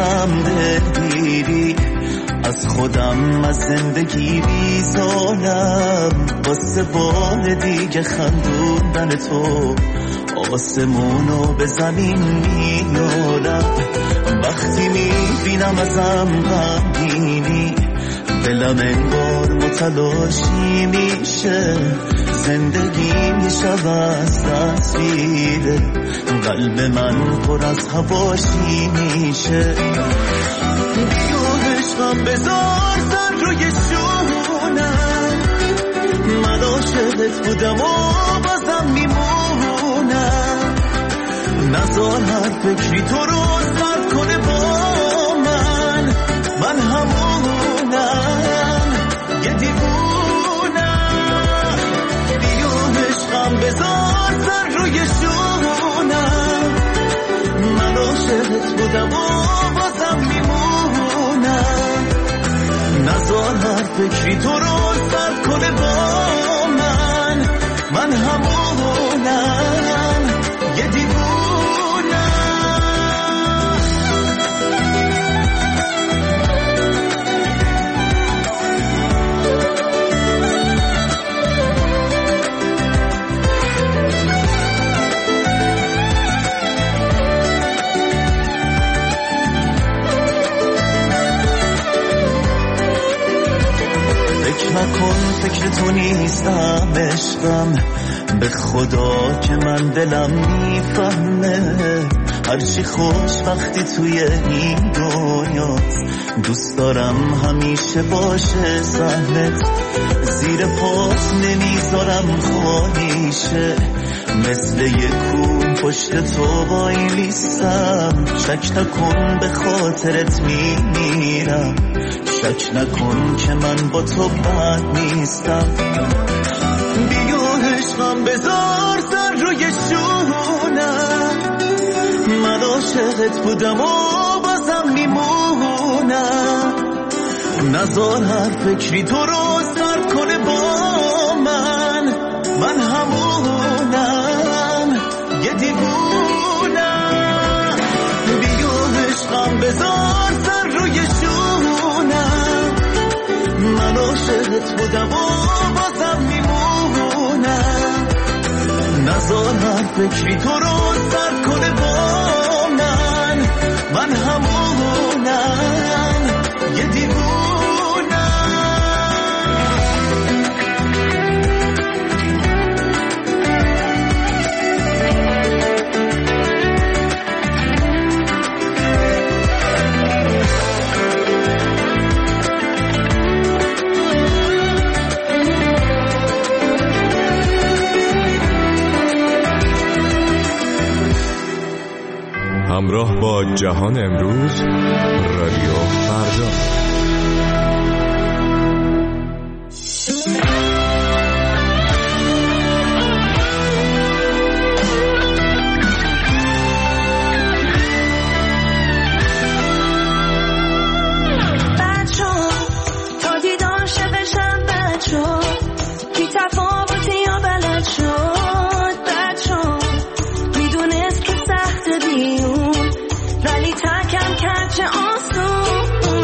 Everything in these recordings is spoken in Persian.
ازم دلگیری، از خودم از زندگی بیزارم، واسه بار دیگه خندوندن تو آسمونو به زمین میارم. وقتی میبینم ازم غمگینی، دلم انگار متلاشی میشه، زندگی میشه از تصویره، قلب من پر از هواشی میشه. عشقم بذار سر روی شونم، من عاشقت بودم و بازم میمونم، نذار هر فکری تو رو سرد کنه با من همونم یه دیوونم. بیا عشقم بذار سر روی شونم، من عاشقت بودم و بازم میمونم، نذار هر فکری تو رو سرد کنه با من همونم یه دیوونم. نکن فکر تو نیستم عشقم، به خدا که من دلم میفهمه، هرچی خوش وقتی توی این دنیاست، دوست دارم همیشه باشه سهلت، زیر پاس نمیذارم خالیشه، مثل یک کوه پشت تو وایلیستم، شک نکن به خاطرت میمیرم، شک نکن که من با تو بد نیستم. بیا عشقم بذار سر روی شونم، من عاشقت بودم و بازم میمونم، نذار هر فکری تو رو سرد کنه با من همونم یه دیوونم. بیا عشقم بذار سر روی شونم، من عاشقت بودم و بازم میمونم، نذار هر فکری تو رو سرد کنه با من همونم یه دیوونم. همراه با جهان امروز، رادیو فردا. ولی تکم کرد چه آسون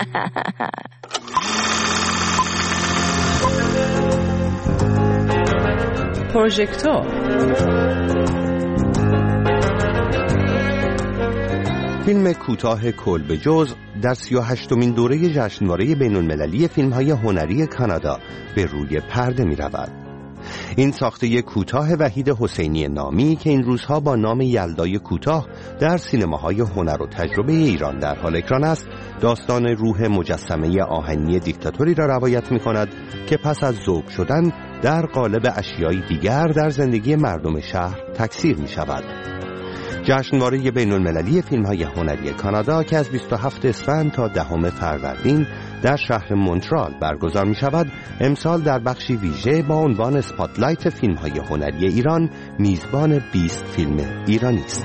پروژکتور. فیلم کوتاه کلب جزء در 38مین دوره جشنواره بین‌المللی فیلم‌های هنری کانادا به روی پرده می‌رود. این ساخته کوتاه وحید حسینی نامی که این روزها با نام یلدای کوتاه در سینماهای هنر و تجربه ایران در حال اکران است، داستان روح مجسمه آهنی دیکتاتوری را روایت می‌کند که پس از ذوب شدن در قالب اشیای دیگر در زندگی مردم شهر تکثیر می‌شود. جشنواره بین‌المللی فیلم‌های هنری کانادا که از 27 اسفند تا 10 فروردین در شهر مونترال برگزار می‌شود، امسال در بخشی ویژه با عنوان اسپاتلایت فیلم‌های هنری ایران میزبان 20 فیلم ایرانی است.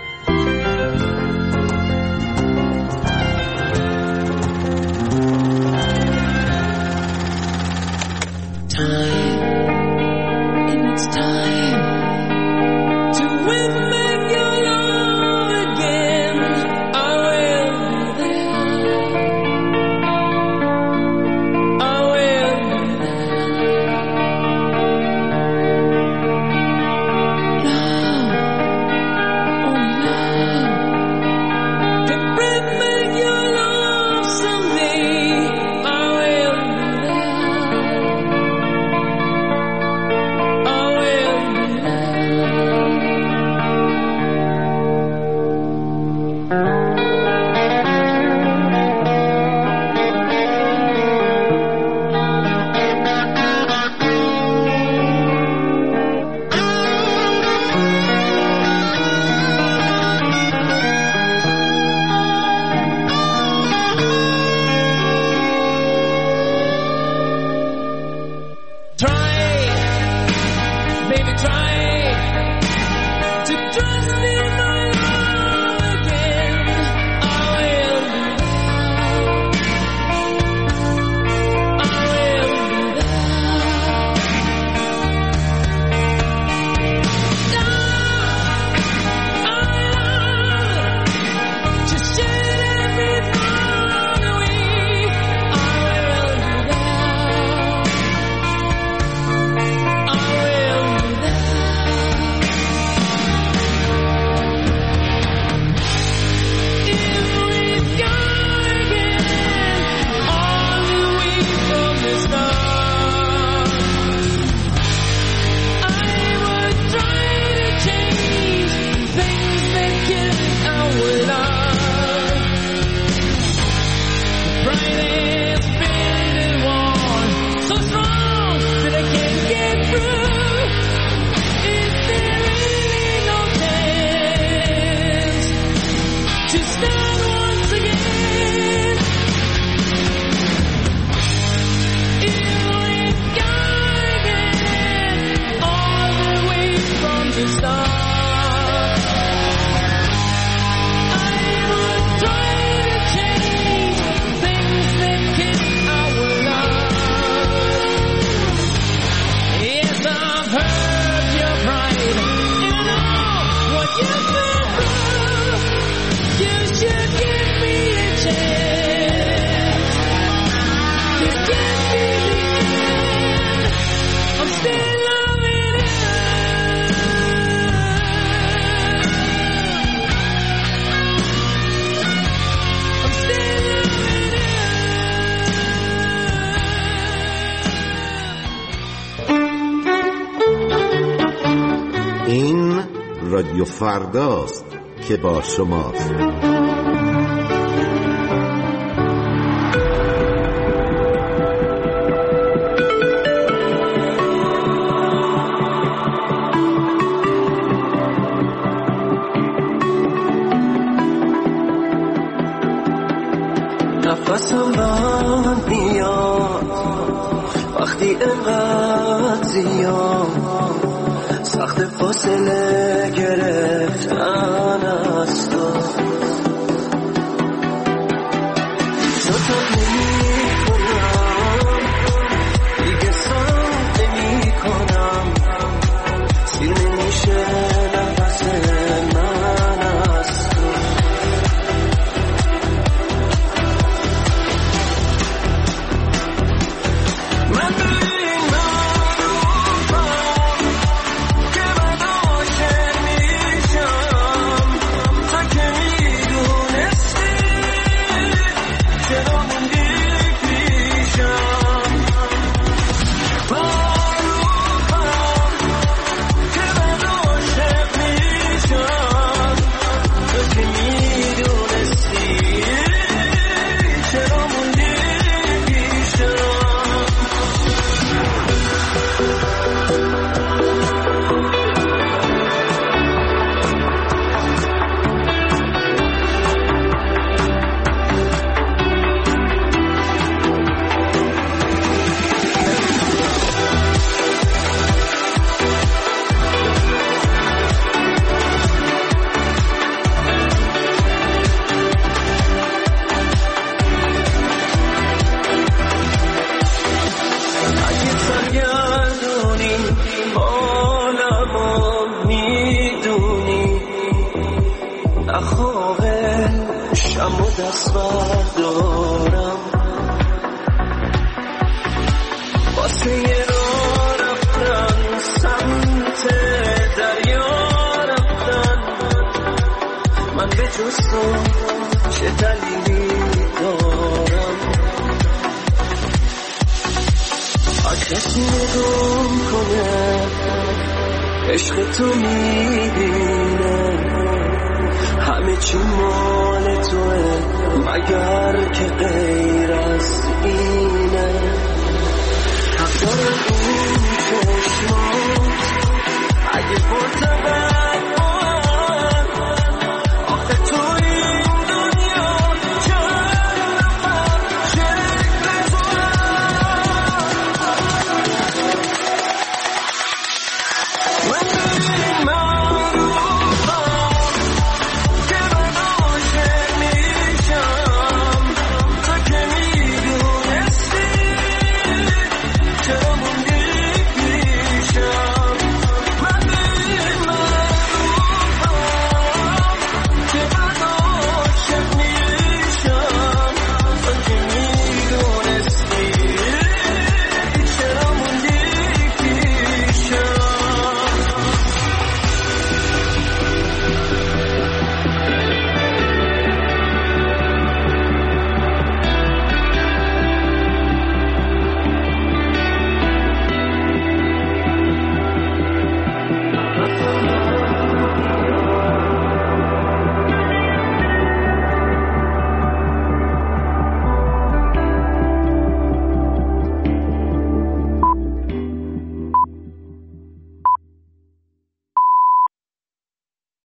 رادیو فرداست که با شماست. نفسم بند میاد وقتی انقدر زیاد سخت فاصله گرفتن از تو زودت نمی کنم دیگه سخت نمی کنم سیر نمیشه نفس من از تو خواب شم و دست بردارم واسه یه راه رفتن سمت دریا رفتن من به جز تو چه دلیلی دارم کسی نگم کنه عشق تو میبینه همه چی مال توه مگر که غیر